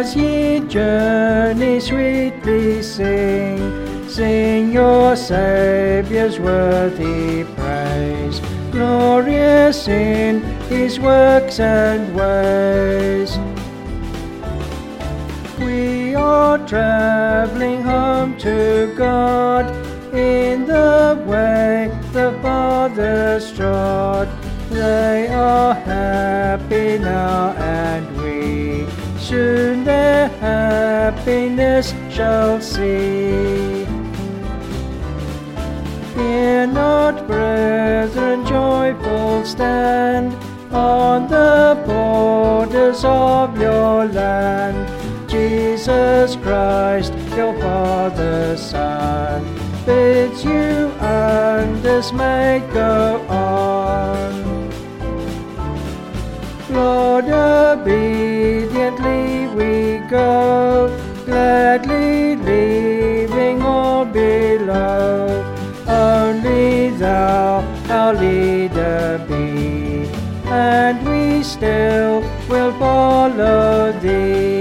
As ye journey sweetly sing your Saviour's worthy praise, glorious in His works and ways. We are traveling home to God, in the way the fathers trod. They are happy now, and we soon their happiness shall see. Fear not, brethren, joyful stand on the borders of your land. Jesus Christ, your Father's Son, bids you undismayed go on. Lord, obediently we go, gladly leaving all below. Only Thou our leader be, and we still will follow Thee.